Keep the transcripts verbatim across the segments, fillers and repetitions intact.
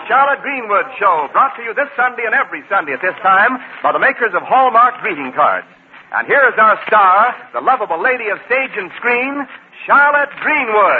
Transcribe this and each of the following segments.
Charlotte Greenwood Show, brought to you this Sunday and every Sunday at this time by the makers of Hallmark greeting cards. And here is our star, the lovable lady of stage and screen, Charlotte Greenwood.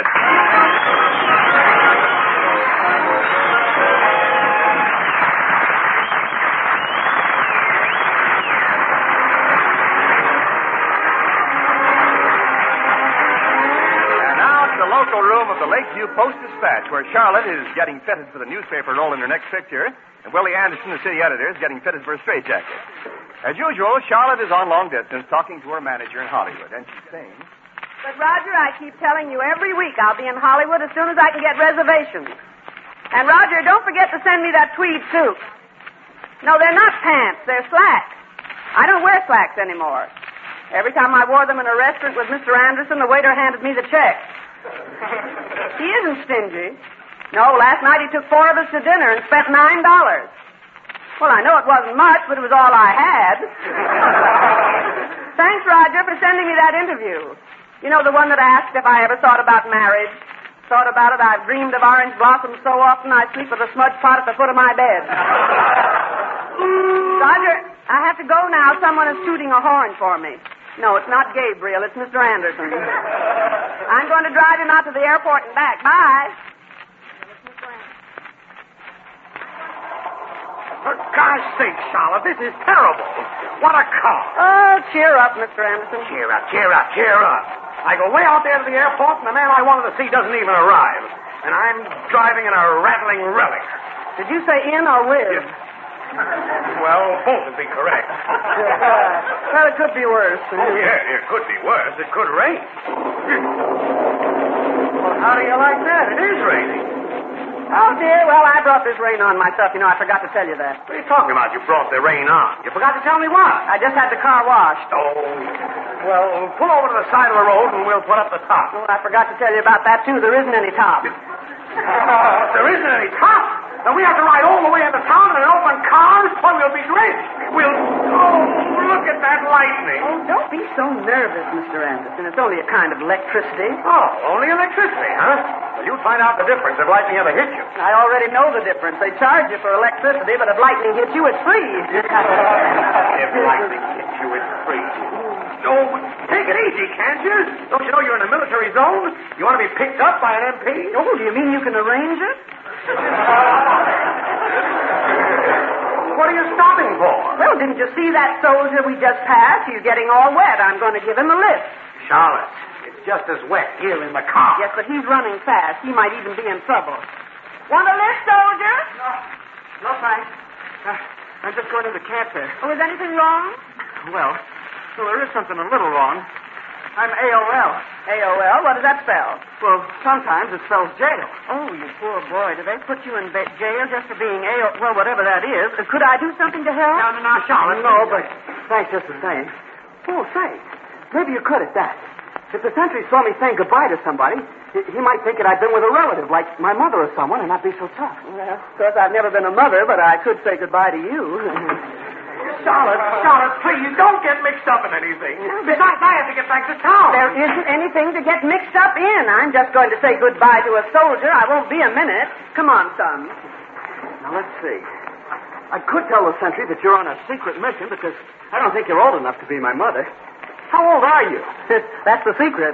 Local room of the Lakeview Post-Dispatch, where Charlotte is getting fitted for the newspaper role in her next picture, and Willie Anderson, the city editor, is getting fitted for a straitjacket. As usual, Charlotte is on long distance talking to her manager in Hollywood, and she's saying... But, Roger, I keep telling you every week I'll be in Hollywood as soon as I can get reservations. And, Roger, don't forget to send me that tweed suit. No, they're not pants. They're slacks. I don't wear slacks anymore. Every time I wore them in a restaurant with Mister Anderson, the waiter handed me the check. He isn't stingy. No, last night he took four of us to dinner and spent nine dollars. Well, I know it wasn't much, but it was all I had. Thanks, Roger, for sending me that interview. You know, the one that asked if I ever thought about marriage. Thought about it, I've dreamed of orange blossoms so often I sleep with a smudge pot at the foot of my bed. Roger, I have to go now. Someone is tooting a horn for me. No, it's not Gabriel. It's Mister Anderson. I'm going to drive him out to the airport and back. Bye. For gosh sake, Charlotte, this is terrible. What a car. Oh, cheer up, Mister Anderson. Cheer up, cheer up, cheer up. I go way out there to the airport, and the man I wanted to see doesn't even arrive. And I'm driving in a rattling relic. Did you say in or with? Yeah. Well, both would be correct. Well, it could be worse. Oh, yeah, it could be worse. It could rain. Well, how do you like that? It is raining. Oh, dear. Well, I brought this rain on myself. You know, I forgot to tell you that. What are you talking about? You brought the rain on. You forgot to tell me what? I just had the car washed. Oh. Well, pull over to the side of the road and we'll put up the top. Oh, I forgot to tell you about that, too. There isn't any top. There isn't any top? Now, we have to ride all the way into town in an open car, or we'll be drenched. We'll... Oh, look at that lightning. Oh, don't be so nervous, Mister Anderson. It's only a kind of electricity. Oh, only electricity, huh? Well, you'll find out the difference if lightning ever hits you. I already know the difference. They charge you for electricity, but if lightning hits you, it's free. If lightning hits you, it's free. Oh, take it easy, can't you? Don't you know you're in a military zone? You want to be picked up by an M P? Oh, do you mean you can arrange it? What are you stopping for? Well, didn't you see that soldier we just passed? He's getting all wet. I'm going to give him a lift. Charlotte, it's just as wet here in the car. Yes, but he's running fast. He might even be in trouble. Want a lift, soldier? No. No, thanks. Uh, I'm just going into camp there. Oh, is anything wrong? Well, well, there is something a little wrong. I'm A O L. A O L? What does that spell? Well, sometimes it spells jail. Oh, you poor boy. Did they put you in ba- jail just for being A O L? Well, whatever that is. Uh, could I do something to help? No, no, no, Charlotte. No, but thanks just the same. Oh, say, maybe you could at that. If the sentry saw me saying goodbye to somebody, he, he might think that I'd been with a relative, like my mother or someone, and not be so tough. Well, of course, I've never been a mother, but I could say goodbye to you. Charlotte, Charlotte, please, don't get mixed up in anything. Besides, I have to get back to town. There isn't anything to get mixed up in. I'm just going to say goodbye to a soldier. I won't be a minute. Come on, son. Now, let's see. I could tell the sentry that you're on a secret mission because I don't think you're old enough to be my mother. How old are you? That's the secret.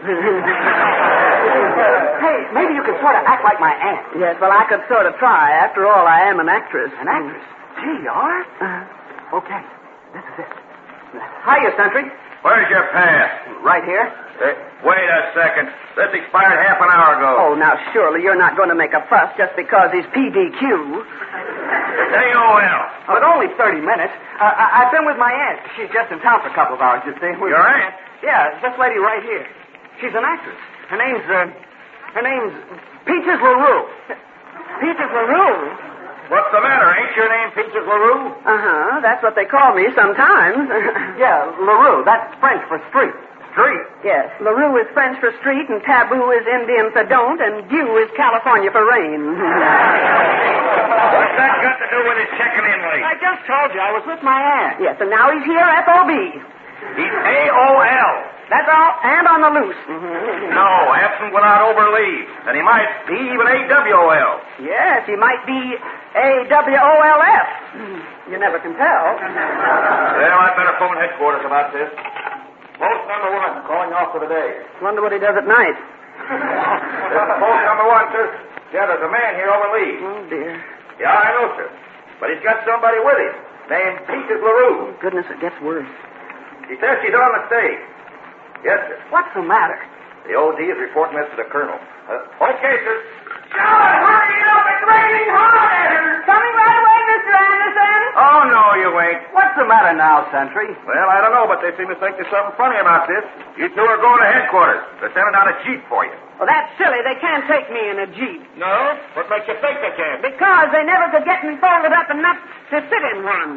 Hey, maybe you could sort of act like my aunt. Yes, well, I could sort of try. After all, I am an actress. An actress? Gee, you are? Uh-huh. Okay. This is it. Hiya, sentry. Where's your pass? Right here. Uh, wait a second. This expired half an hour ago. Oh, now, surely you're not going to make a fuss just because he's P D Q. It's A O L. But only thirty minutes. Uh, I- I've been with my aunt. She's just in town for a couple of hours, you see. Your aunt? Yeah, this lady right here. She's an actress. Her name's, uh, her name's Peaches LaRue. Peaches LaRue? What's the matter? Ain't your name Peaches LaRue? Uh-huh. That's what they call me sometimes. Yeah, LaRue. That's French for street. Street? Yes. LaRue is French for street, and taboo is Indian for don't, and dew is California for rain. What's that got to do with his checking in late? I just told you I was with my aunt. Yes, and now he's here, F O B. He's A O L. That's all, and on the loose. No, absent without over leave. And he might be even A W O L. Yes, he might be A W O L F. You never can tell. Well, I'd better phone headquarters about this. Post number one, calling off for the day. Wonder what he does at night. This is post number one, sir. Yeah, there's a man here over leave. Oh, dear. Yeah, I know, sir. But he's got somebody with him, named Peaches LaRue. Oh, goodness, it gets worse. He says she's on the stage. Yes, sir. What's the matter? The O D is reporting this to the colonel. Uh, okay, sir. John, hurry it up. It's raining hard at her. Coming right away, Mister Anderson. Oh, no, you ain't. What's the matter now, Sentry? Well, I don't know, but they seem to think there's something funny about this. You two are going to headquarters. They're sending out a jeep for you. Well, that's silly. They can't take me in a jeep. No? What makes you think they can? Because they never could get me folded up enough to sit in one.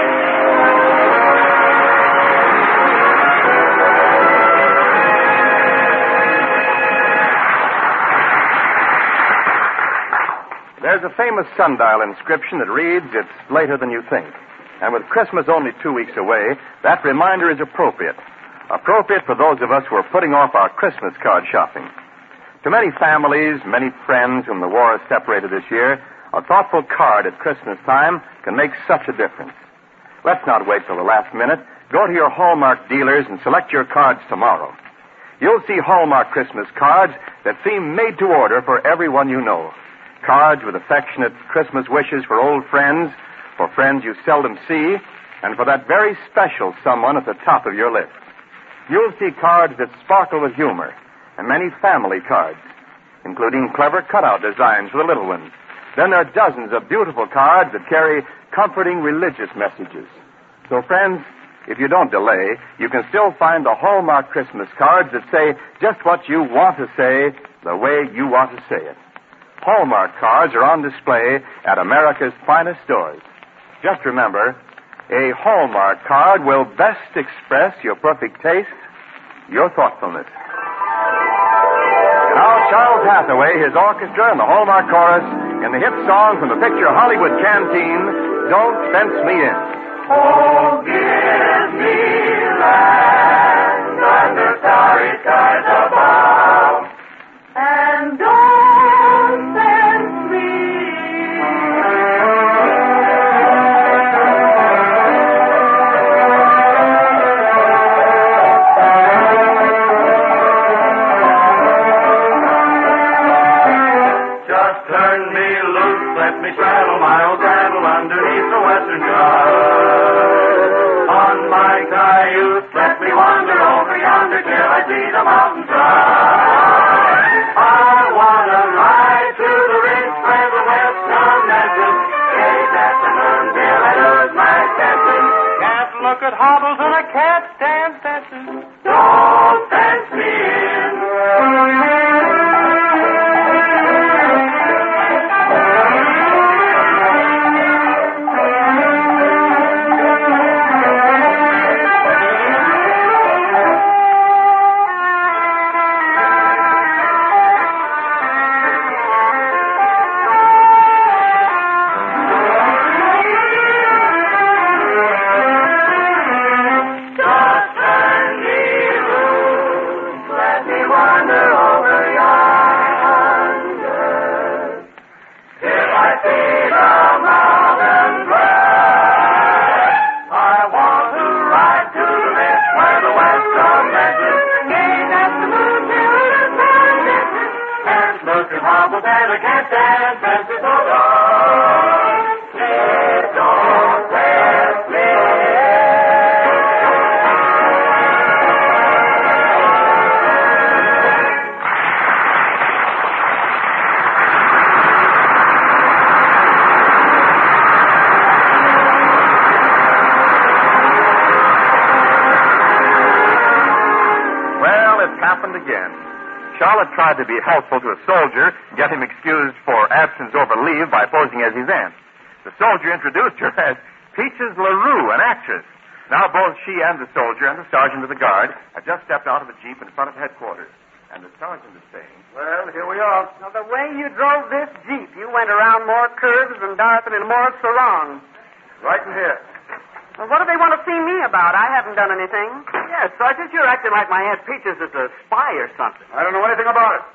There's a famous sundial inscription that reads, "It's later than you think." And with Christmas only two weeks away, that reminder is appropriate. Appropriate for those of us who are putting off our Christmas card shopping. To many families, many friends whom the war has separated this year, a thoughtful card at Christmas time can make such a difference. Let's not wait till the last minute. Go to your Hallmark dealers and select your cards tomorrow. You'll see Hallmark Christmas cards that seem made to order for everyone you know. Cards with affectionate Christmas wishes for old friends, for friends you seldom see, and for that very special someone at the top of your list. You'll see cards that sparkle with humor, and many family cards, including clever cutout designs for the little ones. Then there are dozens of beautiful cards that carry comforting religious messages. So, friends, if you don't delay, you can still find the Hallmark Christmas cards that say just what you want to say, the way you want to say it. Hallmark cards are on display at America's finest stores. Just remember, a Hallmark card will best express your perfect taste, your thoughtfulness. Now, Charles Hathaway, his orchestra, and the Hallmark chorus in the hit song from the picture Hollywood Canteen, "Don't Fence Me In." Oh, give me land under starry skies above, and don't fence me Just turn me loose, let me straddle my old saddle underneath the western sky. On my cayuse, let me wander over yonder till I see the mountains rise. I wanna ride through the ridge where the west commences, gaze at the moon till I lose my senses. Can't look at hobbles and I can't stand fences. Don't fence me in. Charlotte tried to be helpful to a soldier, get him excused for absence over leave by posing as his aunt. The soldier introduced her as Peaches LaRue, an actress. Now both she and the soldier and the sergeant of the guard have just stepped out of a jeep in front of headquarters. And the sergeant is saying, Well, here we are. Now, the way you drove this jeep, you went around more curves than Darthin and Morris Sarong. Right in here. Well, what do they want to see me about? I haven't done anything. Yes, Sergeant, you're acting like my Aunt Peaches is a spy or something. I don't know anything about it.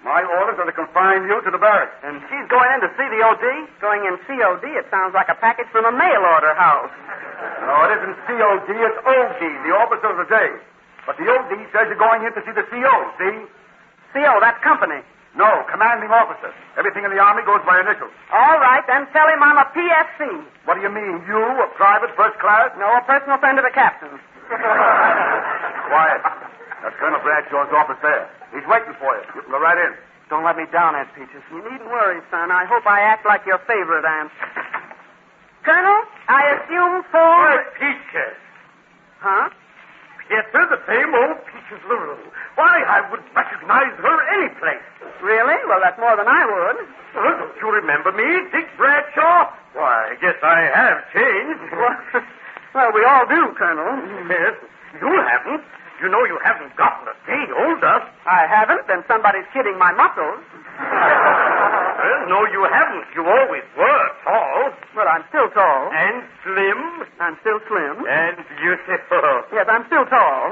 My orders are to confine you to the barracks. And she's going in to see the O D? Going in C O D, it sounds like a package from a mail order house. No, it isn't C O D, it's O D, the officer of the day. But the O D says you're going in to see the C O, see? C O, that's company. No, commanding officer. Everything in the Army goes by initials. All right, then tell him I'm a P S C. What do you mean, you, a private first class? No, a personal friend of the captain. Quiet. That's Colonel Bradshaw's office there. He's waiting for you. You can go right in. Don't let me down, Aunt Peaches. You needn't worry, son. I hope I act like your favorite aunt. Colonel, I assume for... Peaches. Huh? Yes, sir, the same old Peaches LaRue. Why, I would recognize her any place. Really? Well, that's more than I would. Well, don't you remember me, Dick Bradshaw? Why, I guess I have changed. Well, well, we all do, Colonel. Yes, you haven't. You know you haven't gotten a day older. I haven't, then somebody's kidding my muscles. Well, no, you haven't. You always were tall. Well, I'm still tall. And slim. I'm still slim. And beautiful. Yes, I'm still tall.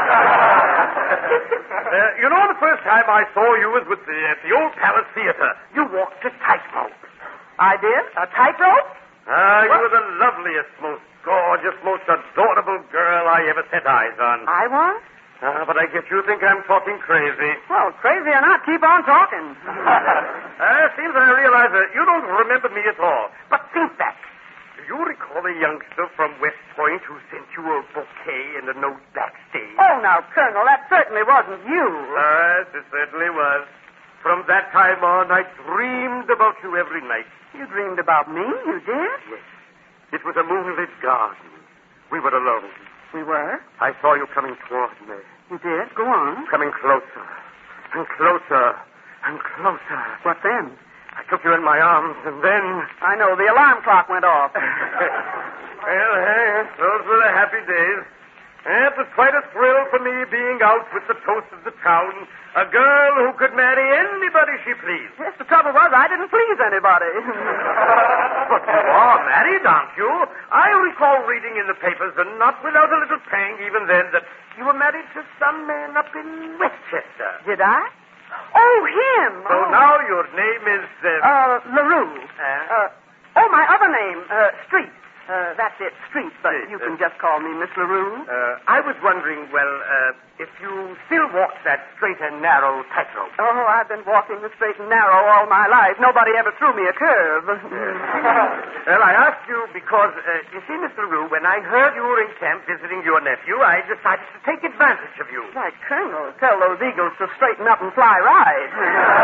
uh, you know, the first time I saw you was with the, at the Old Palace Theater. You walked a tightrope. I did? A tightrope? Ah, you were the loveliest, most gorgeous, most adorable girl I ever set eyes on. I was? Ah, but I guess you think I'm talking crazy. Well, crazy or not, keep on talking. Ah, seems I realize that you don't remember me at all. But think back. Do you recall a youngster from West Point who sent you a bouquet and a note backstage? Oh, now, Colonel, that certainly wasn't you. Yes, it certainly was. From that time on, I dreamed about you every night. You dreamed about me? You did? Yes. It was a moonlit garden. We were alone. We were? I saw you coming toward me. You did? Go on. Coming closer. And closer. And closer. What then? I took you in my arms, and then... I know. The alarm clock went off. Well, hey, those were the happy days. It was quite a thrill for me being out with the toast of the town. A girl who could marry anybody she pleased. Yes, the trouble was I didn't please anybody. But you are married, aren't you? I recall reading in the papers, and not without a little pang even then, that you were married to some man up in Westchester. Did I? Oh, him. So oh. now your name is... Uh, uh LaRue. Uh? Uh, oh, my other name, uh, Street. Uh, that's it, Street, but Street, you uh, can just call me Miss LaRue. Uh, I was wondering, well, uh, if you still walk that straight and narrow tightrope. Oh, I've been walking the straight and narrow all my life. Nobody ever threw me a curve. Well, I asked you because, uh, you see, Miss LaRue, when I heard you were in camp visiting your nephew, I decided to take advantage of you. Why, Colonel, tell those eagles to straighten up and fly right.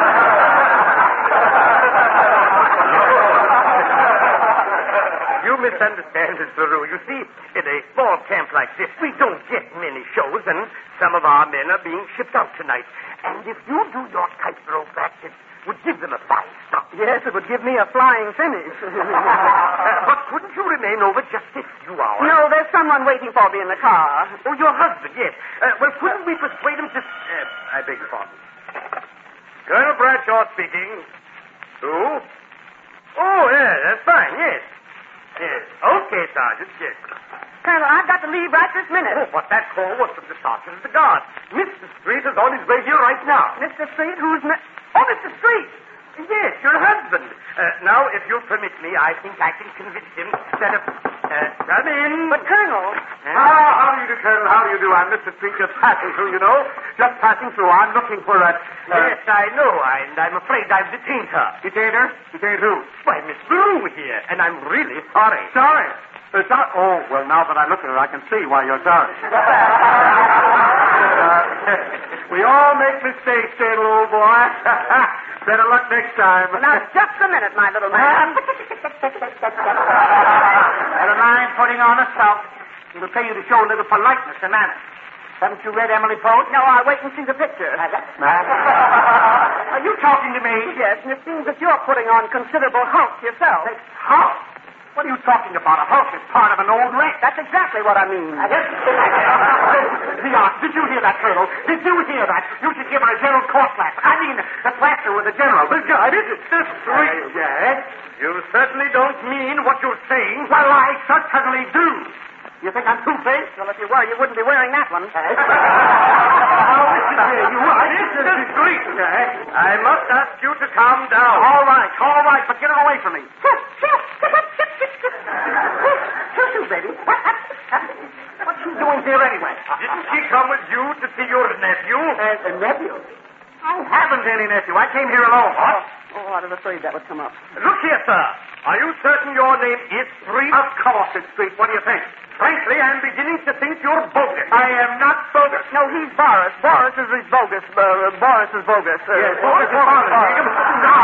You misunderstand, Miss LaRue. You see, in a small camp like this, we don't get many shows, and some of our men are being shipped out tonight. And if you do your tightrope act, it would give them a fine stop. Yes, it would give me a flying finish. uh, but couldn't you remain over just a few hours? No, there's someone waiting for me in the car. Oh, your husband, yes. Uh, well, couldn't we persuade him to... Uh, I beg your pardon. Colonel Bradshaw speaking. Who? Oh, yeah, that's fine, yes. Yes. Okay, Sergeant, yes. Colonel, I've got to leave right this minute. Oh, but that call was from the Sergeant of the Guard. Mister Street is on his way here right now. Mister Street, who's... Mi- oh, Mister Street! Yes, your husband. Uh, now, if you'll permit me, I think I can convince him that if... Uh, come in. But, Colonel... Ah, how do you do, Colonel? How do you do? I'm Mister Street, just passing through, you know. Just passing through. I'm looking for a... Uh, yes, I know, and I'm afraid I've detained her. Detained her? Detained who? Why, Miss LaRue here, and I'm really sorry. Sorry? Uh, sorry? Oh, well, now that I look at her, I can see why you're sorry. uh, we all make mistakes, little old boy. Better luck next time. Now, just a minute, my little man. Never mind putting on a sulk. It'll pay you to show a little politeness and manners. Haven't you read Emily Post? No, I'll wait and see the picture. Are you talking to me? Yes, and it seems that you're putting on considerable hulk yourself. Hulk? What are you talking about? A hulk is part of an old wreck. That's exactly what I mean. Leon, did you hear that, Colonel? Did you hear that? You should give her a general court class. I mean, a plaster with a general. This guy, this is this street. Uh, yes? You certainly don't mean what you're saying. Well, I certainly do. You think I'm two-faced? Well, if you were, you wouldn't be wearing that one. Oh, listen here, you are. This is discreet. I must ask you to calm down. All right, all right, but get it away from me. Listen, baby. What's she doing here anyway? Didn't she come with you to see your nephew? Uh, a nephew? I haven't any nephew. I came here alone. What? Oh, I was afraid that would come up. Look here, sir. Are you certain your name is Street? Of course it's Street. What do you think? Frankly, I'm beginning to think you're bogus. I am not bogus. No, he's Boris. Boris is his bogus. Uh, Boris is bogus. Uh, Yes, bogus is bogus. No.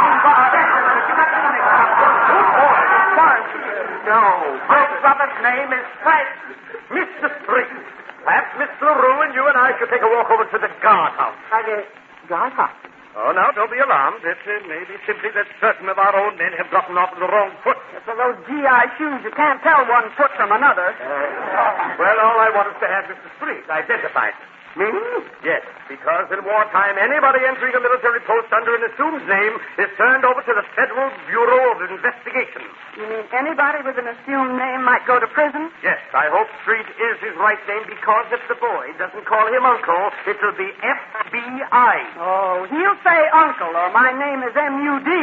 Boris. No. My brother's name is Frank. Mister Street. Perhaps Mister LaRue and you and I should take a walk over to the guardhouse. I guess. Guardhouse. Oh, now, don't be alarmed. It uh, may be simply that certain of our own men have gotten off on the wrong foot. For those G I shoes, you can't tell one foot from another. Uh, well, all I want is to have Mister Street identified. Me? Yes, because in wartime, anybody entering a military post under an assumed name is turned over to the Federal Bureau of Investigation. You mean anybody with an assumed name might go to prison? Yes, I hope Street is his right name because if the boy doesn't call him Uncle, it will be F B I. Oh, he'll say uncle, or my name is M U D.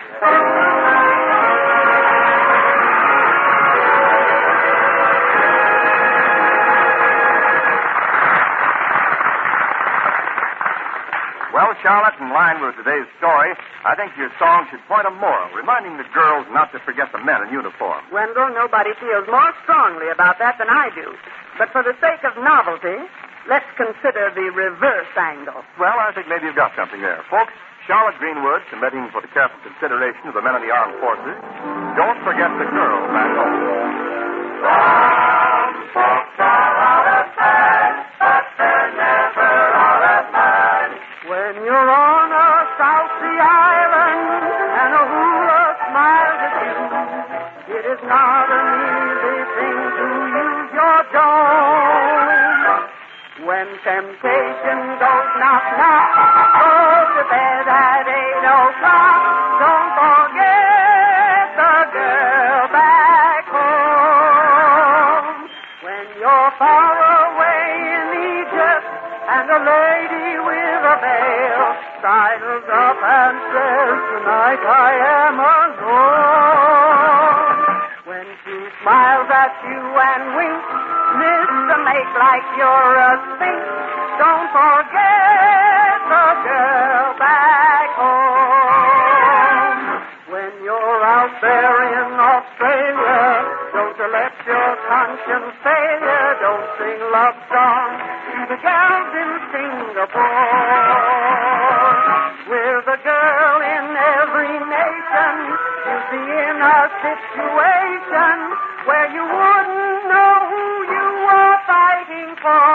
Well, Charlotte, in line with today's story, I think your song should point a moral, reminding the girls not to forget the men in uniform. Wendell, nobody feels more strongly about that than I do. But for the sake of novelty, let's consider the reverse angle. Well, I think maybe you've got something there. Folks, Charlotte Greenwood, submitting for the careful consideration of the men of the armed forces. Don't forget the girl back home. Some folks are out of time, but they're never out of mind. When you're on a South Sea island and a hula smiles at you, it is not an easy thing to use your dome. When temptation goes knock knock, go to bed at eight o'clock. Don't forget the girl back home. When you're far away in Egypt and a lady with a veil sidles up and says, tonight I am alone. When she smiles at you and winks, Mister Make like you're a sphinx. Don't forget the girl back home. When you're out there in Australia, don't you let your conscience fail you. Don't sing love songs to the gals in Singapore. With a girl in every nation, you'll be in a situation where you wouldn't know who you were fighting for.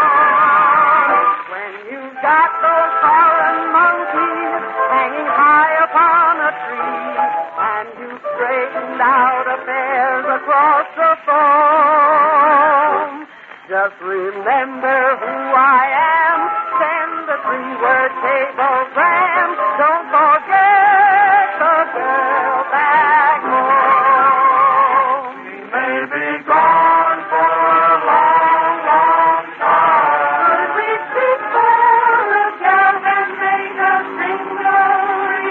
When you've got those foreign monkeys hanging high upon a tree, and you've straightened out affairs across the foam, just remember who I am. Send the three-word cablegram. Don't forget the girl back home. She may be gone for a long, long time. But we speak for the girl and make a single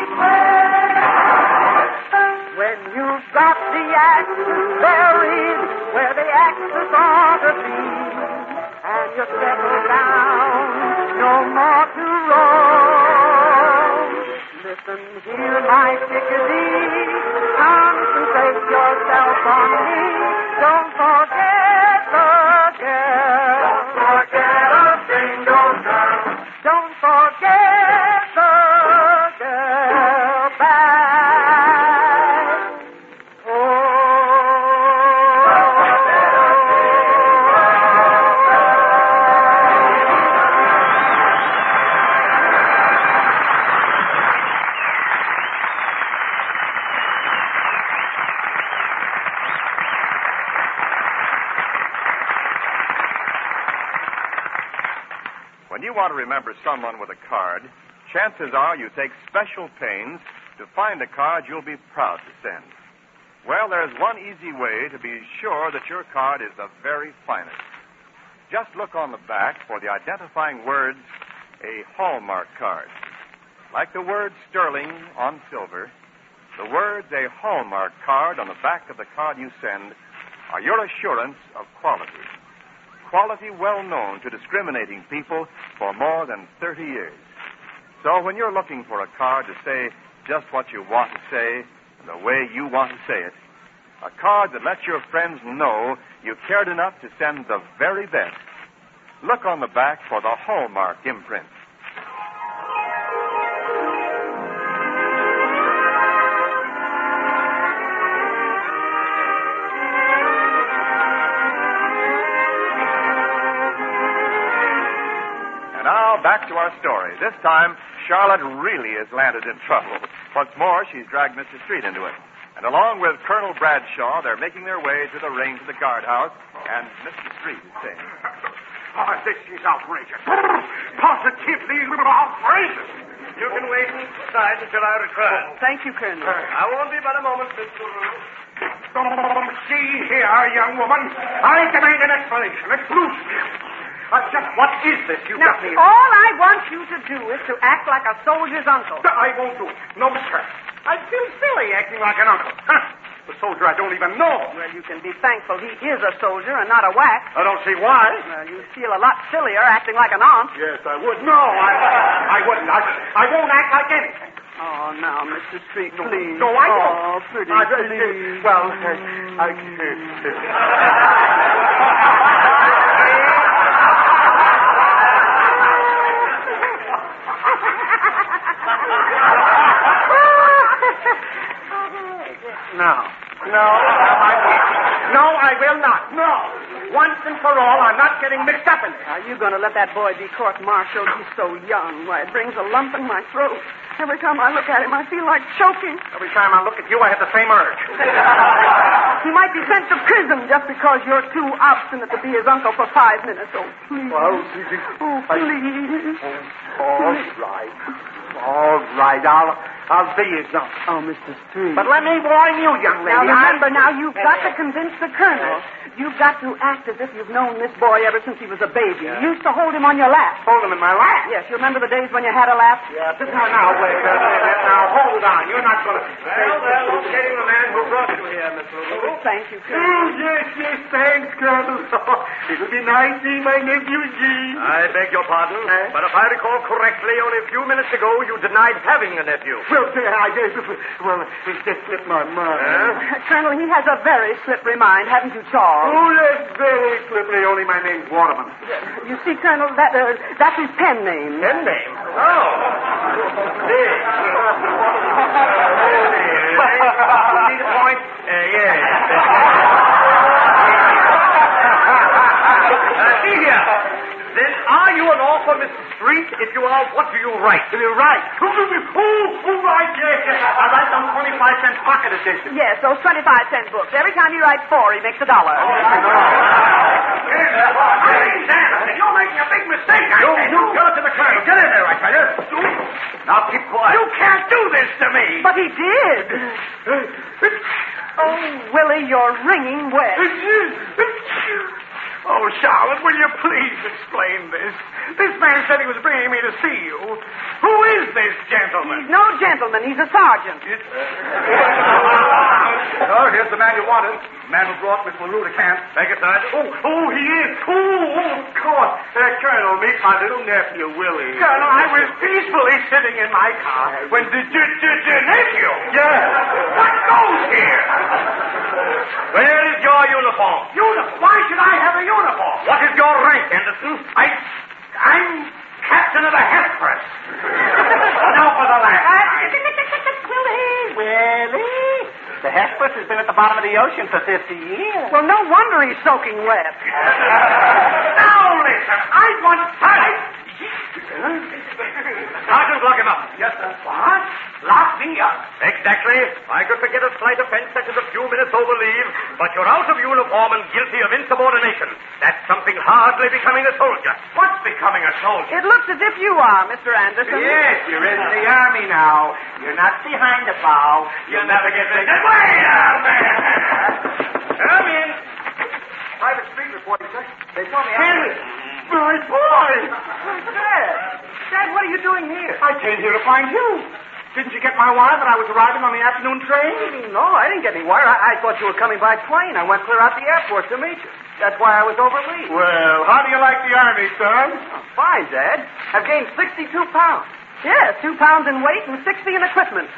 request. When you've got the axes buried where the axes ought to be, and you settle down, no more to roam. Listen here, my chickadee, concentrate yourself on me. Don't forget the girl. Don't forget a single girl. Don't forget the girl back When you want to remember someone with a card, chances are you take special pains to find a card you'll be proud to send. Well, there's one easy way to be sure that your card is the very finest. Just look on the back for the identifying words, a Hallmark card. Like the word sterling on silver, the words a Hallmark card on the back of the card you send are your assurance of quality. Quality well known to discriminating people for more than thirty years. So when you're looking for a card to say just what you want to say, the way you want to say it, a card that lets your friends know you cared enough to send the very best, look on the back for the Hallmark imprint. Now, back to our story. This time, Charlotte really has landed in trouble. What's more, she's dragged Mister Street into it. And along with Colonel Bradshaw, they're making their way to the ring to the guardhouse, and Mister Street is saying, Oh, this is outrageous. Positively outrageous. You can wait inside until I return. Thank you, Colonel. I won't be but a moment, Miss LaRue. See here, young woman. I demand an explanation. Exclusive. Uh, just what is this you Now, got me? all I want you to do is to act like a soldier's uncle. I won't do it. No, sir. I feel silly acting like an uncle. Huh. The soldier I don't even know. Well, you can be thankful he is a soldier and not a whack. I don't see why. Well, you'd feel a lot sillier acting like an aunt. Yes, I would. No, I, I wouldn't. I, I won't act like anything. Oh, now, Mister Street, please. No, I won't. Oh, pretty, I, please. Well, uh, I can't. No. No, I won't. No, I will not. No. Once and for all, I'm not getting mixed up in this. Are you going to let that boy be court-martialed? He's so young. Why, it brings a lump in my throat. Every time I look at him, I feel like choking. Every time I look at you, I have the same urge. He might be sent to prison just because you're too obstinate to be his uncle for five minutes. Oh, please. Well, Oh, please. all right. All right, I'll, I'll be his uncle. Oh, Mister Street. But let me warn you, young lady. Now, remember, I... now, you've got to convince the colonel. You've got to act as if you've known this boy ever since he was a baby. Yeah. You used to hold him on your lap. Hold him in my lap. Yes, you remember the days when you had a lap? Yeah, but now, now, wait, wait, wait, now, hold on. You're not going to... Well, well, locating the man who brought you here, Miss LaRue. Thank you, Oh, Colonel. yes, yes, thanks, Colonel. It'll be nice seeing my nephew, Gene. I beg your pardon, Eh? but if I recall correctly, only a few minutes ago you denied having a nephew. Well, say, I guess, well, it just slipped my mind. Huh? Colonel, he has a very slippery mind, haven't you, Charles? Oh, that's very slippery. Only my name's Waterman. You see, Colonel, that uh, that's his pen name. Pen name? Oh. Dick. You see the point? Uh, yes. uh, see here. Then are you an author, Mister Street? If you are, what do you write? Do you write? Oh, oh, right, yes, yes. I write some twenty-five cent pocket edition. Yes, those twenty-five cent books. Every time he writes four, he makes a dollar. You're making a big mistake. I You, say. you tell it to the colonel. Get in there, I tell you. Now keep quiet. You can't do this to me. But he did. Oh, Willie, you're wringing wet. Oh, Charlotte, will you please explain this? This man said he was bringing me to see you. Who is this gentleman? He's no gentleman. He's a sergeant. Oh, here's the man you wanted. The man who brought Miss LaRue to camp. Thank you, Sergeant. Oh, oh, he is. Oh, oh, of course. Uh, Colonel, meet my little nephew, Willie. Colonel, I was peacefully sitting in my car when the d- d- d- nephew. Yes. What goes here? Where is your uniform? Uniform? Why should I have a uniform? What is your rank, Anderson? I, I'm captain of the Hesperus. Now for the last. Willie, Willie, the Hesperus has been at the bottom of the ocean for fifty years. well, no wonder he's soaking wet. Now listen, I want... I, Sergeant, lock him up. Yes, sir. What? Lock me up? Exactly. I could forget a slight offense such as a few minutes over leave, but you're out of uniform and guilty of insubordination. That's something hardly becoming a soldier. What's becoming a soldier? It looks as if you are, Mister Anderson. Yes, you're in the army now. You're not behind the bow. You'll never get this. Way out, man! Come in. Private street reporting, sir. They told me... Henry! My boy! Dad! Dad, what are you doing here? I came here to find you. Didn't you get my wire that I was arriving on the afternoon train? No, I didn't get any wire. I, I thought you were coming by plane. I went clear out the airport to meet you. That's why I was over leave. Well, how do you like the army, son? Oh, fine, Dad. I've gained sixty-two pounds. Yes, two pounds in weight and sixty in equipment.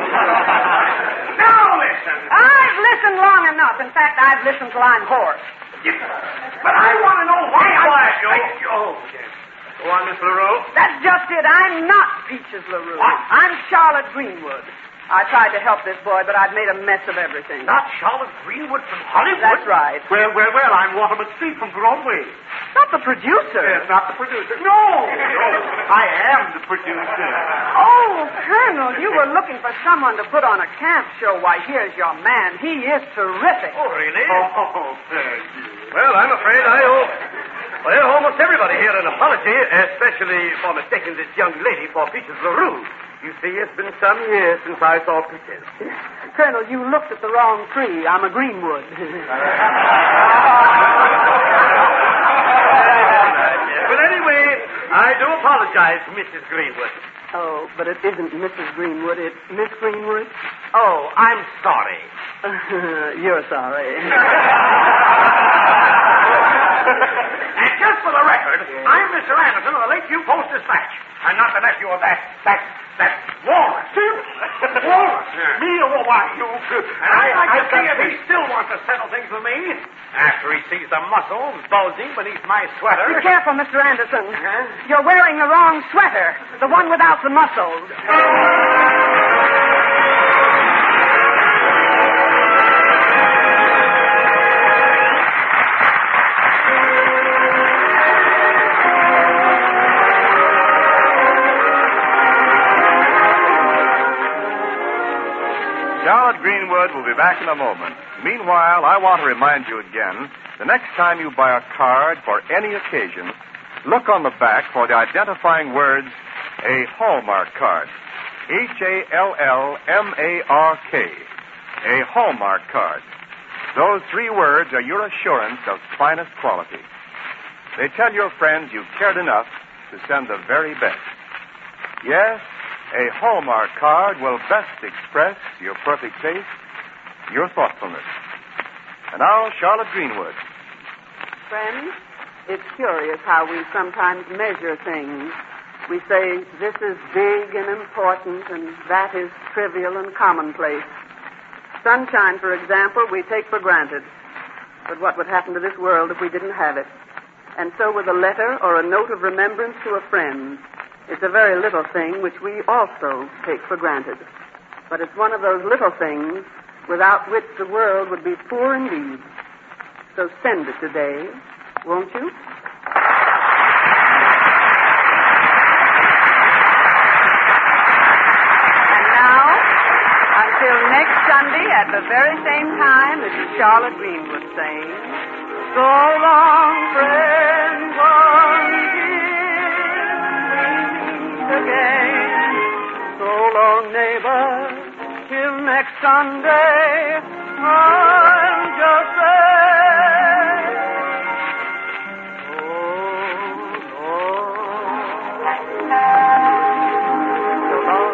Now listen. I've listened long enough. In fact, I've listened till I'm hoarse. But I want to know why I... Quiet, you. Oh, yes. Go on, Miss LaRue. That's just it. I'm not Peaches LaRue. What? I'm Charlotte Greenwood. I tried to help this boy, but I'd made a mess of everything. Not Charlotte Greenwood from Hollywood? That's right. Well, well, well, I'm Waterman Street from Broadway. Not the producer. Yes, not the producer. No, no, I am the producer. Oh, Colonel, you were looking for someone to put on a camp show. Why, here's your man. He is terrific. Oh, really? Oh, thank you. Well, I'm afraid I owe... Well, almost everybody here an apology, especially for mistaking this young lady for Peaches LaRue. You see, it's been some years since I saw Peaches. Colonel, you looked at the wrong tree. I'm a Greenwood. But anyway, I do apologize, Missus Greenwood. Oh, but it isn't Missus Greenwood. It's Miss Greenwood. Oh, I'm sorry. You're sorry. And just for the record, I'm Mister Anderson of the Lakeview Post-Dispatch. I'm not the nephew of that, that, that Walrus. Walrus? Me? Oh, why, you... And I'd like to see if he still wants to settle things with me. After he sees the muscles bulging beneath my sweater. Be careful, Mister Anderson. Huh? You're wearing the wrong sweater. The one without the muscles. Charlotte Greenwood will be back in a moment. Meanwhile, I want to remind you again, the next time you buy a card for any occasion, look on the back for the identifying words, a Hallmark card. H A L L M A R K. A Hallmark card. Those three words are your assurance of finest quality. They tell your friends you've cared enough to send the very best. Yes, a Hallmark card will best express your perfect taste, your thoughtfulness. And now, Charlotte Greenwood. Friends, it's curious how we sometimes measure things. We say this is big and important and that is trivial and commonplace. Sunshine, for example, we take for granted. But what would happen to this world if we didn't have it? And so with a letter or a note of remembrance to a friend. It's a very little thing which we also take for granted. But it's one of those little things without which the world would be poor indeed. So send it today, won't you? And now, until next Sunday at the very same time, this is Charlotte Greenwood saying, so long, friend, one again. So long, neighbor, till next Sunday, I'll just say, oh, Lord, so long.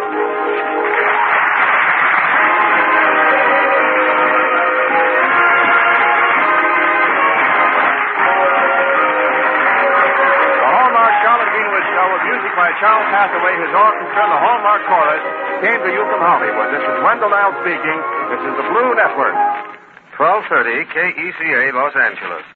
Music by Charles Hathaway, his orchestra, and the Hallmark Chorus came to you from Hollywood. This is Wendell Nile speaking. This is the Blue Network. twelve thirty K E C A, Los Angeles.